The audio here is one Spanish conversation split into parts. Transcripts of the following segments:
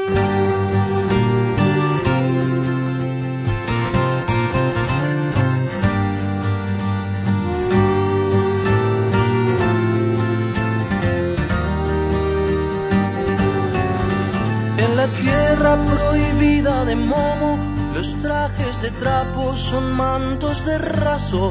La tierra prohibida de Momo, los trajes de trapo son mantos de raso,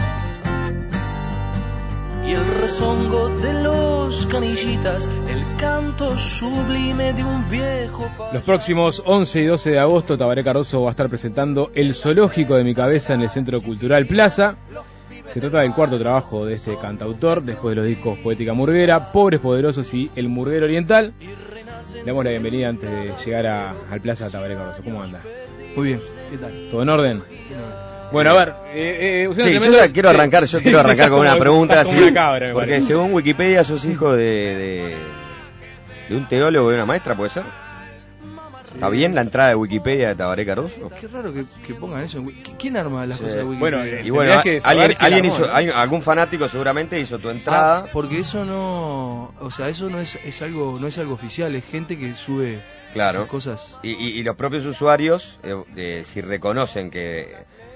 y el rezongo de los canillitas, el canto sublime de un viejo payaso. Los próximos 11 y 12 de agosto, Tabaré Cardoso va a estar presentando El Zoológico de mi cabeza en el Centro Cultural Plaza. Se trata del cuarto trabajo de este cantautor, después de los discos Poética Murguera, Pobres Poderosos y El Murguero Oriental. Le damos la bienvenida antes de llegar al Plaza Tabaré Cardoso. ¿Cómo anda? Muy bien, ¿qué tal? ¿Todo en orden? Bueno, a ver, sí, yo quiero arrancar con una pregunta así, una cabra, porque según Wikipedia sos hijo de un teólogo y una maestra, ¿puede ser? ¿Está bien la entrada de Wikipedia de Tabaré Cardoso? Qué raro que pongan eso. ¿Quién arma las cosas de Wikipedia? Bueno, y bueno, alguien hizo, algún fanático seguramente hizo tu entrada. Porque eso no, o sea, eso no es algo oficial, es gente que sube esas cosas. Y los propios usuarios, si reconocen que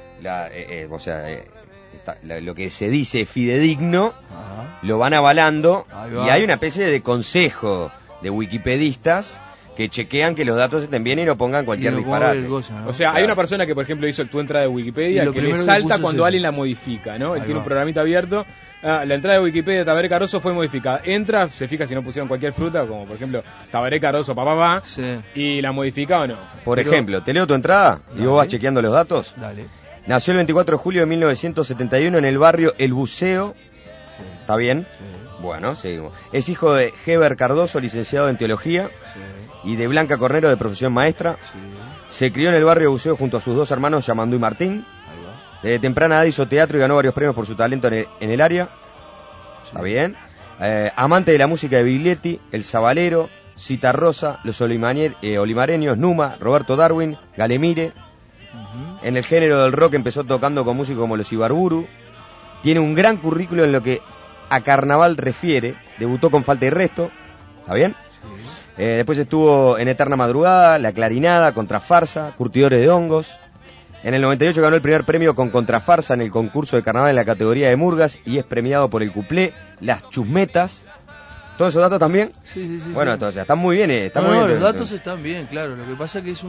lo que se dice es fidedigno, lo van avalando, y hay una especie de consejo de wikipedistas que chequean que los datos estén bien y no pongan cualquier disparate. O sea, hay una persona que, por ejemplo, hizo tu entrada de Wikipedia que le salta cuando alguien la modifica, ¿no? Él tiene un programita abierto. La entrada de Wikipedia de Tabaré Cardoso fue modificada. Entra, se fija si no pusieron cualquier fruta, como por ejemplo Tabaré Cardoso, y la modifica o no. Por ejemplo, te leo tu entrada y vos vas chequeando los datos. Dale. Nació el 24 de julio de 1971 en el barrio El Buceo. Sí. ¿Está bien? Sí. Bueno, seguimos. Es hijo de Heber Cardoso, licenciado en teología, y de Blanca Cornero, de profesión maestra. Se crió en el barrio Buceo junto a sus dos hermanos, Yamandú y Martín. Desde temprana edad hizo teatro y ganó varios premios por su talento en el área. ¿Está bien? Amante de la música de Biglietti, El Sabalero, Cita Rosa, Los Olimareños, Numa, Roberto Darwin, Galemire. En el género del rock empezó tocando con músicos como los Ibarburu. Tiene un gran currículo en lo que a carnaval refiere. Debutó con Falta y Resto. ¿Está bien? Sí. Después estuvo en Eterna Madrugada, La Clarinada, Contrafarsa, Curtidores de Hongos. En el 98 ganó el primer premio con Contrafarsa en el concurso de carnaval en la categoría de Murgas y es premiado por el cuplé Las Chusmetas. ¿Todos esos datos también? Sí. Bueno, entonces están muy bien. Muy bien, los datos están bien, claro. Lo que pasa que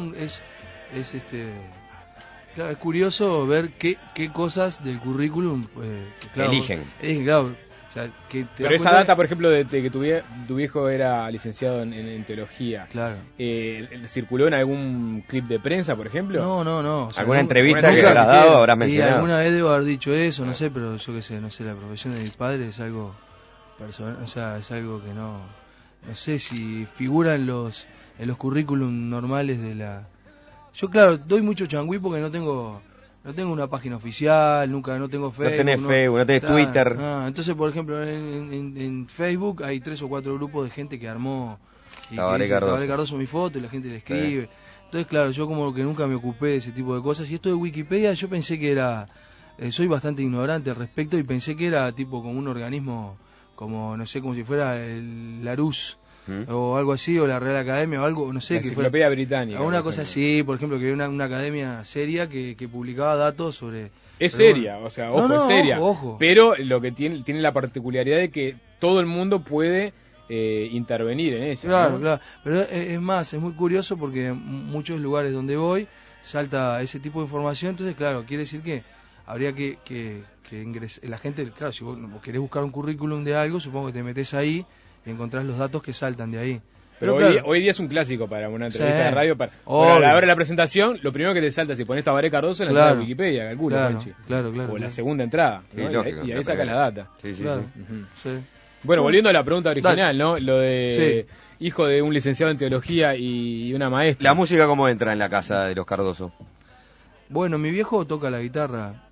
claro, es curioso ver qué cosas del currículum eligen. Claro, o sea, pero esa data, por ejemplo, de que tu viejo era licenciado en teología, claro. ¿Circuló en algún clip de prensa, por ejemplo? No. O sea, ¿alguna entrevista que habrás dado, habrás mencionado? Y alguna vez debo haber dicho eso, no sé, pero yo qué sé, no sé, la profesión de mi padre es algo personal, o sea, es algo que no sé si figura en los currículum normales de la... Yo, claro, doy mucho changüí porque no tengo una página oficial, no tengo Facebook. No tenés Facebook, no tenés Twitter. Entonces, por ejemplo, en Facebook hay 3 o 4 grupos de gente que armó Tabaré Cardoso mi foto y la gente le escribe. Sí. Entonces, claro, yo como que nunca me ocupé de ese tipo de cosas. Y esto de Wikipedia yo pensé que era... soy bastante ignorante al respecto y pensé que era tipo como un organismo, como no sé, como si fuera el Larousse. O algo así, o la Real Academia, o algo, no sé. La Enciclopedia Británica. Una cosa así, por ejemplo, que era una academia seria que publicaba datos sobre... Es seria, bueno. O sea, ojo, es seria. Ojo. Pero lo que tiene la particularidad de que todo el mundo puede intervenir en eso. Claro, ¿no? claro. Pero es más, es muy curioso porque en muchos lugares donde voy salta ese tipo de información, entonces, claro, quiere decir que habría que ingrese, la gente, claro, si vos querés buscar un currículum de algo, supongo que te metés ahí y encontrás los datos que saltan de ahí. Pero hoy día es un clásico para una entrevista de radio. A la hora de la presentación, lo primero que te salta, si pones Tabaré Cardoso, en la entrada de Wikipedia, calculo. Claro. O la segunda entrada, ¿no? Sí, lógico, y ahí sacas la data. Sí. Bueno, volviendo a la pregunta original, ¿no? Lo de hijo de un licenciado en teología y una maestra. ¿La música cómo entra en la casa de los Cardoso? Bueno, mi viejo toca la guitarra,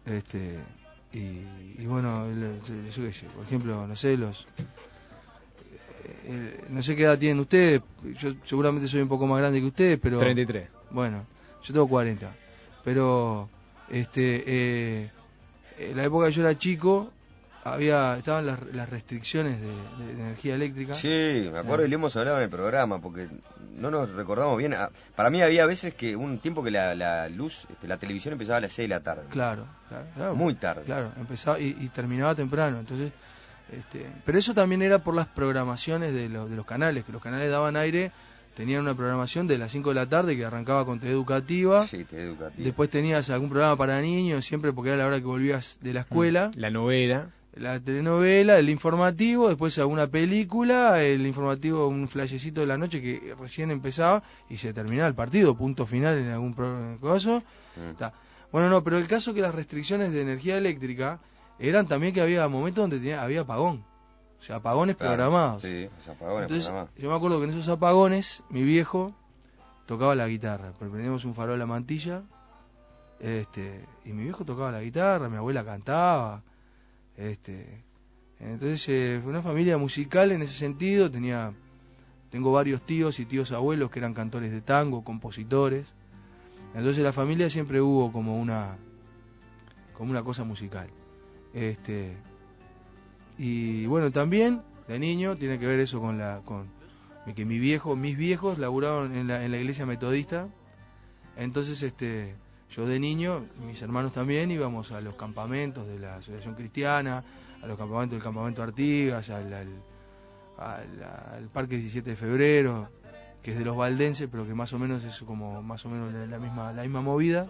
y bueno, yo qué sé, por ejemplo, no sé, no sé qué edad tienen ustedes, yo seguramente soy un poco más grande que ustedes, pero... 33. Bueno, yo tengo 40, pero en la época que yo era chico estaban las restricciones de energía eléctrica. Sí, me acuerdo y le hemos hablado en el programa, porque no nos recordamos bien. Para mí había veces que un tiempo que la luz, la televisión empezaba a las 6 de la tarde. Claro. Muy tarde. Claro, empezaba y terminaba temprano, entonces... pero eso también era por las programaciones de los canales, que los canales daban aire, tenían una programación de las 5 de la tarde que arrancaba con TV Educativa. Sí, TV Educativa. Después tenías algún programa para niños, siempre porque era la hora que volvías de la escuela. La novela. La telenovela, el informativo, después alguna película, el informativo, un flashecito de la noche que recién empezaba y se terminaba el partido, punto final en algún coso. Bueno, no, pero el caso que las restricciones de energía eléctrica eran también que había momentos donde había apagón, o sea, apagones programados. Sí, apagones programados. Yo me acuerdo que en esos apagones mi viejo tocaba la guitarra, prendíamos un farol a la mantilla, y mi viejo tocaba la guitarra, mi abuela cantaba. Entonces fue una familia musical en ese sentido. Tengo varios tíos y tíos abuelos que eran cantores de tango, compositores. Entonces la familia siempre hubo como una cosa musical. Y bueno, también de niño tiene que ver eso con que mis viejos laburaron en la iglesia metodista. Entonces yo de niño, mis hermanos también, íbamos a los campamentos de la Asociación Cristiana, a los campamentos del Campamento Artigas, al Parque 17 de Febrero, que es de los valdenses, pero que más o menos es como más o menos la misma movida.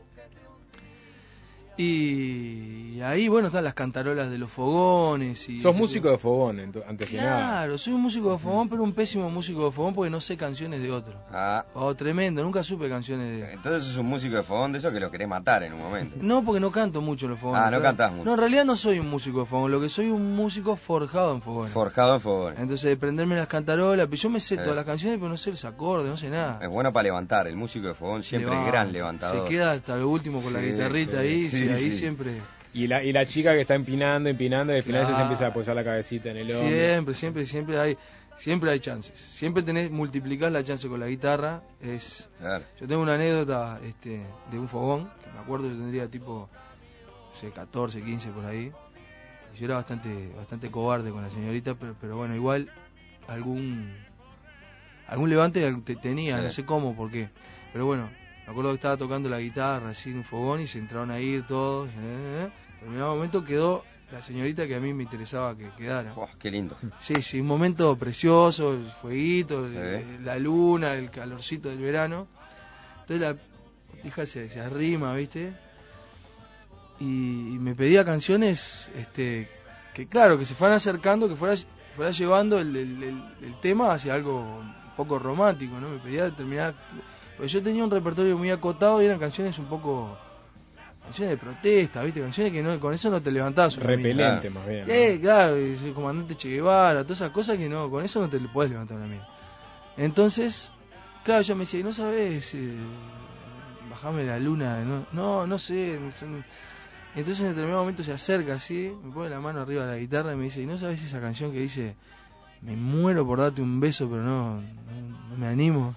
Y ahí, bueno, están las cantarolas de los fogones. ¿Sos músico de fogón, antes que nada? Claro, soy un músico de fogón, pero un pésimo músico de fogón porque no sé canciones de otro. Tremendo, nunca supe canciones de... Entonces sos un músico de fogón de eso que lo querés matar en un momento. No, porque no canto mucho los fogones. No cantás mucho. No, en realidad no soy un músico de fogón, lo que soy un músico forjado en fogones. Forjado en fogones. Entonces, de prenderme las cantarolas, yo me sé todas las canciones, pero no sé los acordes, no sé nada. Es bueno para levantar, el músico de fogón siempre es gran levantador. Se queda hasta lo último con la guitarrita ahí, ahí siempre... Y la chica que está empinando, y al final ella se empieza a apoyar la cabecita en el hombro. Siempre hay chances. Siempre multiplicar la chance con la guitarra. Yo tengo una anécdota de un fogón, que me acuerdo, yo tendría tipo 14, 15 por ahí. Yo era bastante cobarde con la señorita, pero bueno, igual algún levante tenía, no sé cómo, por qué. Pero bueno, me acuerdo que estaba tocando la guitarra así en un fogón y se entraron a ir todos. En determinado momento quedó la señorita que a mí me interesaba que quedara. ¡Qué lindo! Sí, un momento precioso, el fueguito, la luna, el calorcito del verano. Entonces la hija se arrima, ¿viste? Y me pedía canciones que claro, que se fueran acercando, que fuera llevando el tema hacia algo un poco romántico, ¿no? Me pedía determinadas... Porque yo tenía un repertorio muy acotado y eran canciones un poco... canciones de protesta, ¿viste? Canciones que con eso no te levantás. Repelente, más bien. Claro, el comandante Che Guevara, todas esas cosas que no, con eso no te le podés levantar una mina. Entonces, claro, ella me decía, ¿no sabés? Bajame la luna. No sé. Entonces en determinado momento se acerca así, me pone la mano arriba de la guitarra y me dice, ¿y no sabés esa canción que dice, me muero por darte un beso, pero no me animo?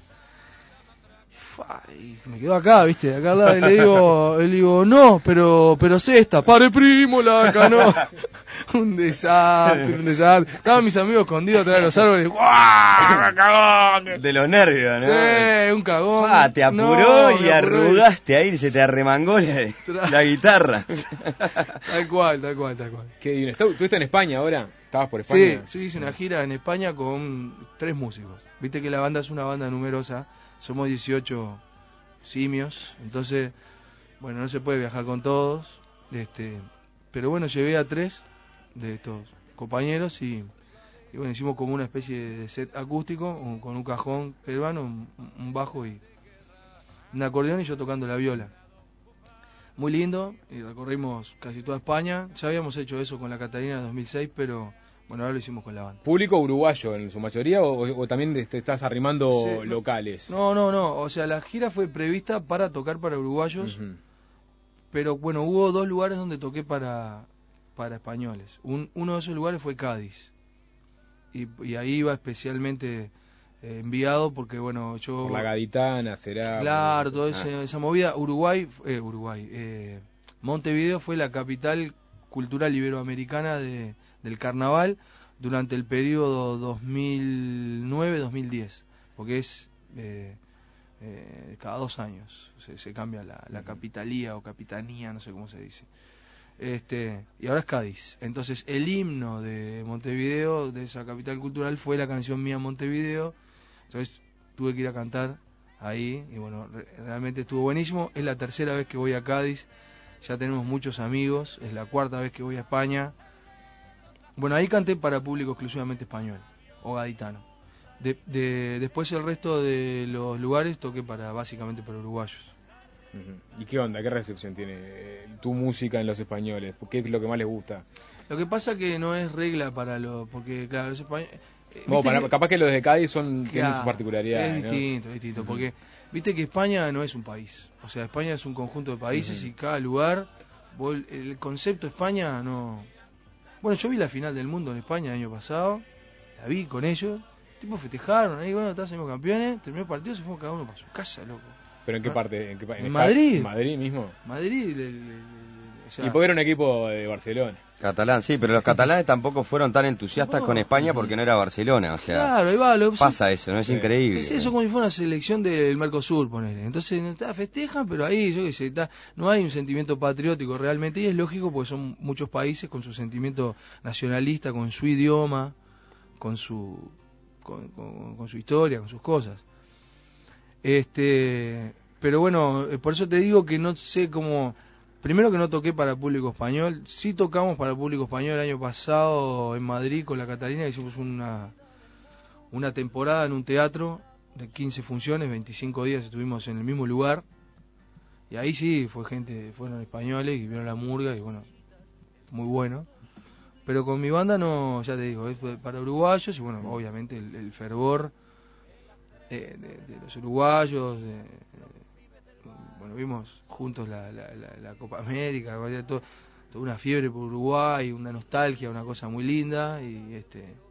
Y me quedo acá, ¿viste? Acá al lado y le digo, no, pero sé esta, pare primo, la cano. Un desastre. Estaban mis amigos escondidos atrás de los árboles. ¡Guau! ¡Cagón! De los nervios, ¿no? Sí, un cagón. Te apuró y arrugaste ahí, se te arremangó la guitarra. Tal cual. Qué divino. ¿Estuviste en España ahora? ¿Estabas por España? Sí, hice una gira en España con 3 músicos. Viste que la banda es una banda numerosa. Somos 18 simios, entonces, bueno, no se puede viajar con todos, pero bueno, llevé a 3 de estos compañeros y bueno, hicimos como una especie de set acústico, con un cajón peruano, un bajo y un acordeón y yo tocando la viola. Muy lindo, y recorrimos casi toda España. Ya habíamos hecho eso con la Catarina en 2006, pero... bueno, ahora lo hicimos con la banda. ¿Público uruguayo en su mayoría o también te estás arrimando locales? No, o sea, la gira fue prevista para tocar para uruguayos, pero bueno, hubo 2 lugares donde toqué para españoles. Uno de esos lugares fue Cádiz, y ahí iba especialmente enviado porque, bueno, yo... Por la Gaditana, será... Claro, toda esa movida. Montevideo fue la capital cultural iberoamericana del carnaval durante el periodo 2009-2010, porque es cada 2 años se cambia la capitalía o capitanía, no sé cómo se dice. Y ahora es Cádiz. Entonces el himno de Montevideo, de esa capital cultural, fue la canción mía Montevideo. Entonces tuve que ir a cantar ahí y bueno, realmente estuvo buenísimo. Es la 3ª vez que voy a Cádiz, ya tenemos muchos amigos, es la 4ª vez que voy a España. Bueno, ahí canté para público exclusivamente español o gaditano. Después el resto de los lugares toqué básicamente para uruguayos. ¿Y qué onda? ¿Qué recepción tiene tu música en los españoles? ¿Qué es lo que más les gusta? Lo que pasa que no es regla porque claro, los españoles... capaz que los de Cádiz tienen su particularidad. Es distinto, porque viste que España no es un país. O sea, España es un conjunto de países y cada lugar... el concepto España no... Bueno, yo vi la final del mundo en España el año pasado, la vi con ellos, tipo festejaron, ahí bueno, salimos campeones, terminó el partido, se fueron cada uno para su casa, loco. ¿Pero en qué parte? ¿En Madrid? ¿En Madrid mismo? Madrid, o sea, y porque era un equipo de Barcelona. Catalán, sí, pero los catalanes tampoco fueron tan entusiastas con España porque no era Barcelona, o sea, claro, ahí va, pasa eso, ¿no? Es increíble. Es eso como si fuera una selección del Mercosur, ponele. Entonces festejan, pero ahí, yo qué sé, no hay un sentimiento patriótico realmente, y es lógico porque son muchos países con su sentimiento nacionalista, con su idioma, con su historia, con sus cosas. Pero bueno, por eso te digo que no sé cómo... Primero que no toqué para público español, sí tocamos para público español el año pasado en Madrid con la Catalina, hicimos una temporada en un teatro de 15 funciones, 25 días estuvimos en el mismo lugar, y ahí sí fueron españoles y vieron la murga y bueno, muy bueno. Pero con mi banda no, ya te digo, es para uruguayos y bueno, obviamente el fervor de los uruguayos, bueno, vimos juntos la Copa América, toda una fiebre por Uruguay, una nostalgia, una cosa muy linda y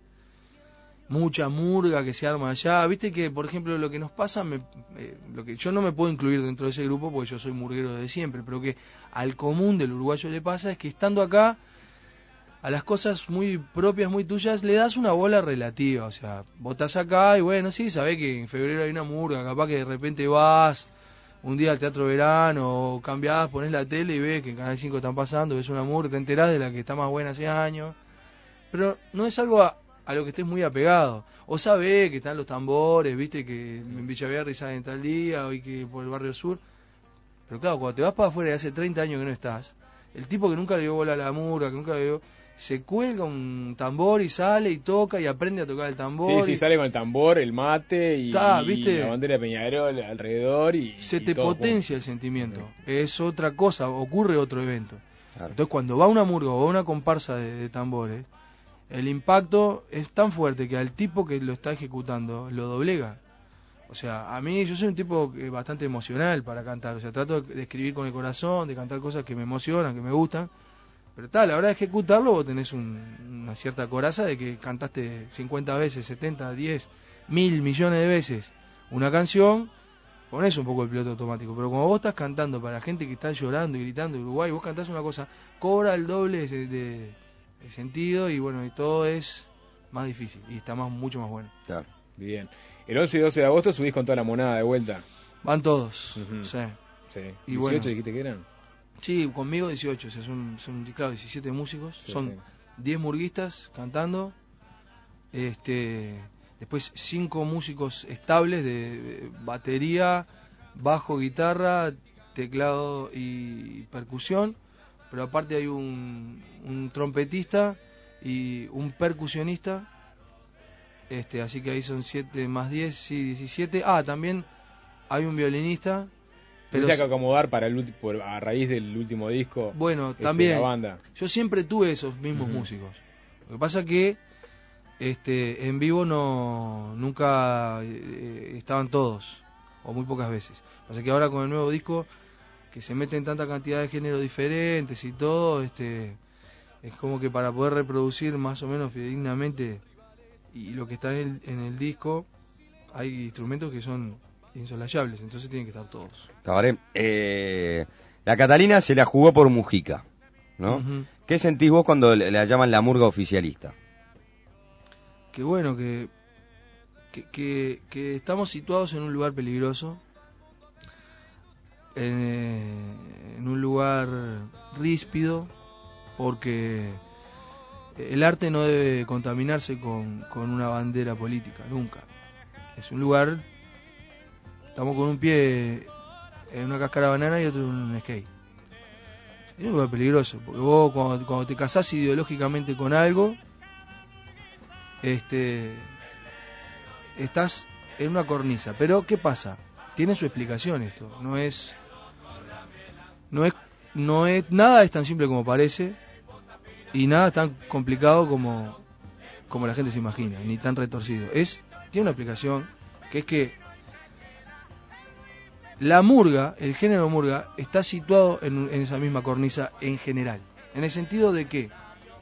mucha murga que se arma allá. Viste que, por ejemplo, lo que nos pasa, lo que yo no me puedo incluir dentro de ese grupo porque yo soy murguero desde siempre, pero que al común del uruguayo le pasa es que estando acá, a las cosas muy propias, muy tuyas, le das una bola relativa. O sea, vos estás acá y bueno, sí, sabés que en febrero hay una murga, capaz que de repente vas un día al Teatro Verano, o cambiás, ponés la tele y ves que en Canal 5 están pasando, ves una murga, te enterás de la que está más buena hace años, pero no es algo a lo que estés muy apegado, o sabés que están los tambores, viste que en Villaverde salen tal día, o que por el barrio sur, pero claro, cuando te vas para afuera y hace 30 años que no estás, el tipo que nunca le dio bola a la murga, que nunca le dio... se cuelga un tambor y sale y toca y aprende a tocar el tambor. Sí, sale con el tambor, el mate y ¿viste? La bandera de Peñarol alrededor se te potencia el sentimiento. Es otra cosa, ocurre otro evento. Claro. Entonces cuando va una murga o va una comparsa de tambores, el impacto es tan fuerte que al tipo que lo está ejecutando lo doblega. O sea, a mí yo soy un tipo bastante emocional para cantar. O sea, trato de escribir con el corazón, de cantar cosas que me emocionan, que me gustan. Pero a la hora de ejecutarlo vos tenés una cierta coraza de que cantaste 50 veces, 70, 10, 1000 millones de veces una canción, ponés un poco el piloto automático. Pero como vos estás cantando para gente que está llorando y gritando en Uruguay, vos cantás una cosa, cobra el doble de sentido y bueno, y todo es más difícil y está mucho más bueno. Claro. Bien. El 11 y 12 de agosto subís con toda la monada de vuelta. Van todos, sí. Y 18 bueno, dijiste que eran. Sí, conmigo 18, o sea, son claro, 17 músicos, son 10 murguistas cantando, después 5 músicos estables de batería, bajo, guitarra, teclado y percusión, pero aparte hay un trompetista y un percusionista, así que ahí son 7 más 10, sí, 17. También hay un violinista. Pero tuviste que acomodar a raíz del último disco. Bueno, también la banda. Yo siempre tuve esos mismos músicos. Lo que pasa que en vivo nunca estaban todos o muy pocas veces. O sea que ahora con el nuevo disco que se mete en tanta cantidad de géneros diferentes y todo, es como que para poder reproducir más o menos fidedignamente y lo que está en el disco, hay instrumentos que son insoslayables, entonces tienen que estar todos. Tabaré, la Catalina se la jugó por Mujica. ¿no? Uh-huh. ¿Qué sentís vos cuando la llaman la murga oficialista? Que bueno, que estamos situados en un lugar peligroso, en un lugar ríspido, porque el arte no debe contaminarse con una bandera política, nunca. Es un lugar, estamos con un pie en una cáscara de banana y otro en un skate. Es un lugar peligroso, porque vos cuando te casás ideológicamente con algo, estás en una cornisa. Pero ¿qué pasa? Tiene su explicación esto. No es nada es tan simple como parece, y nada tan complicado como la gente se imagina, ni tan retorcido. Tiene una explicación, que es que la murga, el género murga, está situado en esa misma cornisa en general, en el sentido de que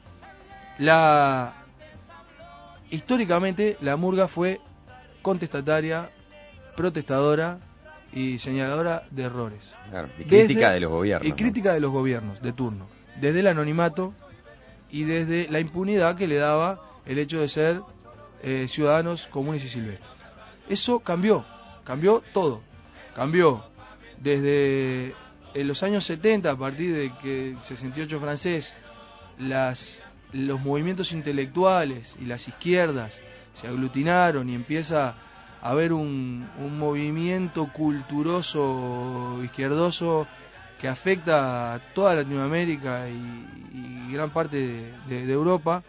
históricamente la murga fue contestataria, protestadora y señaladora de errores. Claro, y crítica de los gobiernos. Y crítica de los gobiernos de turno, desde el anonimato y desde la impunidad que le daba el hecho de ser ciudadanos comunes y silvestres. Eso cambió todo. Cambió desde los años 70, a partir de que el 68 francés, los movimientos intelectuales y las izquierdas se aglutinaron y empieza a haber un movimiento culturoso izquierdoso que afecta a toda Latinoamérica y gran parte de Europa.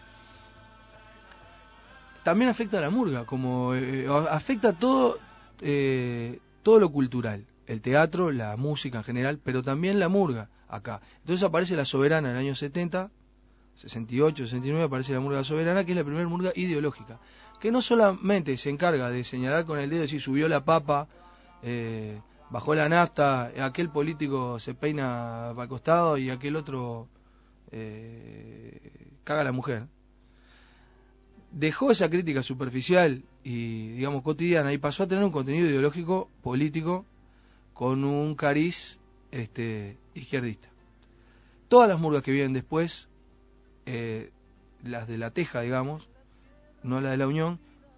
También afecta a la murga, como afecta todo lo cultural, el teatro, la música en general, pero también la murga acá. Entonces aparece La Soberana en el año 70, 68, 69, aparece la murga soberana, que es la primera murga ideológica, que no solamente se encarga de señalar con el dedo, decir subió la papa, bajó la nafta, aquel político se peina para el costado y aquel otro caga a la mujer. Dejó esa crítica superficial y, digamos, cotidiana, y pasó a tener un contenido ideológico político con un cariz izquierdista. Todas las murgas que vienen después, las de La Teja, digamos, no las de La Unión,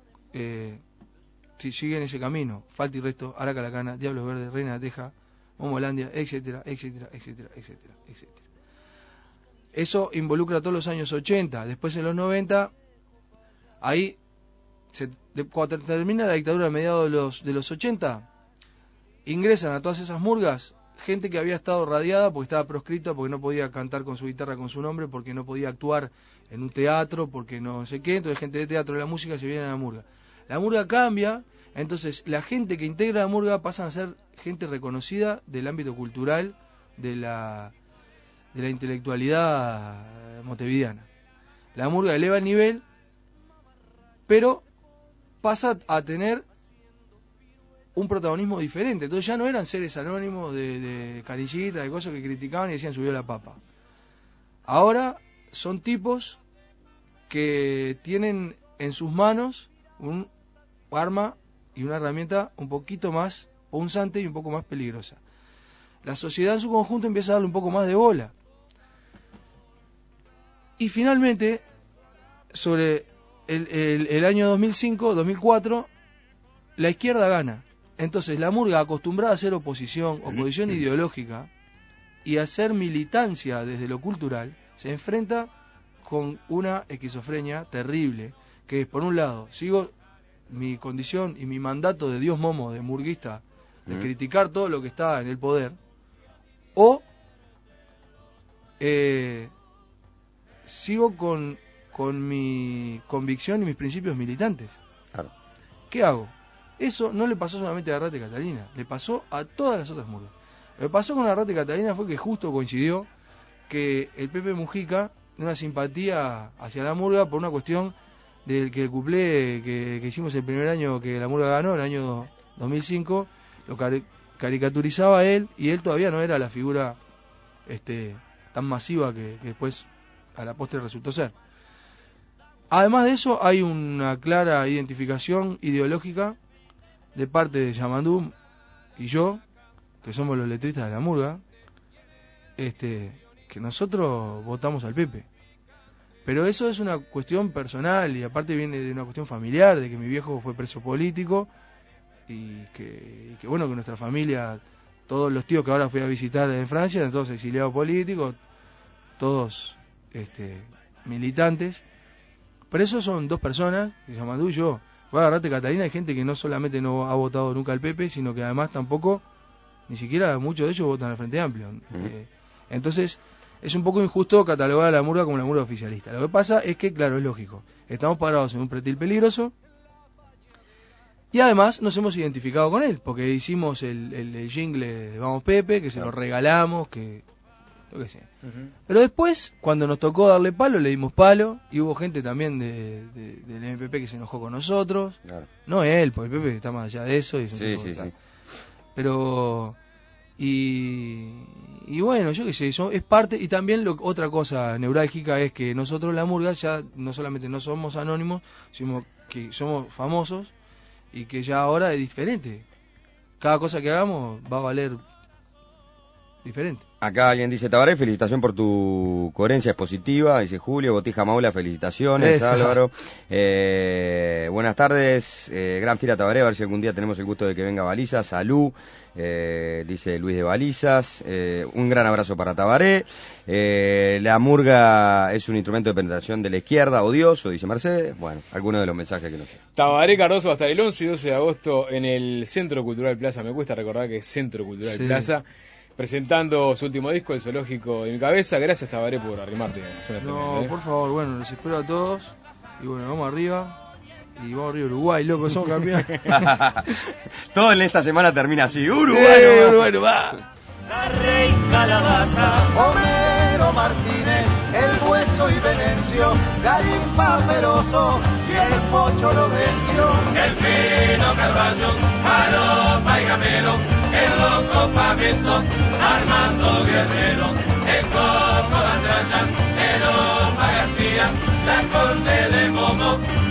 si siguen ese camino, Falta y Resto, Araca la Cana, Diablos Verdes, Reina de la Teja, Momolandia, etcétera, etcétera, etcétera, etcétera, etcétera. Eso involucra todos los años 80, después en los 90, ahí, cuando termina la dictadura a mediados de los 80, ingresan a todas esas murgas gente que había estado radiada porque estaba proscrita, porque no podía cantar con su guitarra con su nombre, porque no podía actuar en un teatro, porque no sé qué. Entonces gente de teatro de la música se viene a la murga. La murga cambia, entonces la gente que integra la murga pasan a ser gente reconocida del ámbito cultural, de la intelectualidad montevideana. La murga eleva el nivel, pero pasa a tener un protagonismo diferente. Entonces ya no eran seres anónimos de carillitas, de cosas que criticaban y decían subió la papa. Ahora son tipos que tienen en sus manos un arma y una herramienta un poquito más punzante y un poco más peligrosa. La sociedad en su conjunto empieza a darle un poco más de bola. Y finalmente, sobre el año 2005, 2004, la izquierda gana. Entonces la murga, acostumbrada a hacer oposición ideológica y a hacer militancia desde lo cultural, se enfrenta con una esquizofrenia terrible, que es, por un lado, sigo mi condición y mi mandato de Dios Momo, de murguista, de criticar todo lo que está en el poder, o sigo con mi convicción y mis principios militantes. Claro. ¿Qué hago? Eso no le pasó solamente a Arrate Catalina, le pasó a todas las otras murgas. Lo que pasó con Arrate Catalina fue que justo coincidió que el Pepe Mujica, una simpatía hacia la murga por una cuestión del que el cuplé que hicimos el primer año que la murga ganó, el año 2005, lo caricaturizaba a él, y él todavía no era la figura tan masiva que después a la postre resultó ser. Además de eso, hay una clara identificación ideológica de parte de Yamandú y yo, que somos los letristas de la murga, que que nosotros votamos al Pepe. Pero eso es una cuestión personal y aparte viene de una cuestión familiar, de que mi viejo fue preso político y que bueno, que nuestra familia, todos los tíos que ahora fui a visitar en Francia, eran todos exiliados políticos, todos militantes. Pero eso son dos personas, que Yamandú y yo. Voy a agarrarte, Catalina, hay gente que no solamente no ha votado nunca al Pepe, sino que además tampoco, ni siquiera muchos de ellos votan al Frente Amplio. Entonces, es un poco injusto catalogar a la murga como la murga oficialista. Lo que pasa es que, claro, es lógico. Estamos parados en un pretil peligroso y además nos hemos identificado con él, porque hicimos el jingle de Vamos Pepe, que se lo regalamos, que... Yo qué sé. Pero después, cuando nos tocó darle palo, le dimos palo, y hubo gente también del MPP que se enojó con nosotros. Claro. No él, porque el Pepe está más allá de eso. Y sí. Pero... Y bueno, yo qué sé, eso es parte. Y también otra cosa neurálgica es que nosotros la murga ya no solamente no somos anónimos, sino que somos famosos y que ya ahora es diferente. Cada cosa que hagamos va a valer diferente. Acá alguien dice: Tabaré, felicitación por tu coherencia expositiva. Dice Julio Botija Maula, felicitaciones. Esa. Álvaro, buenas tardes, gran fiera Tabaré, a ver si algún día tenemos el gusto de que venga Balizas. Salud, dice Luis de Balizas. Un gran abrazo para Tabaré. La murga es un instrumento de penetración de la izquierda, odioso, dice Mercedes. Bueno, algunos de los mensajes que nos llegan. Tabaré Cardoso hasta el 11 y 12 de agosto en el Centro Cultural Plaza. Me cuesta recordar que es Centro Cultural Plaza, presentando su último disco, El Zoológico de mi Cabeza. Gracias, Tabaré, por arrimarte. No, por favor, bueno, los espero a todos. Y bueno, vamos arriba. Y vamos arriba, Uruguay, loco, somos campeones. Todo en esta semana termina así. Uruguay, Uruguay, va. La Rey Calabaza, Homero Martínez, El Hueso y Venencio, Garimpa Peroso y el Pocho Lobecio, el Fino Carballo, Palopa y Gamero, el Loco Pamento, Armando Guerrero, el Coco Dandraya, el Oma García, la Conde de Momo,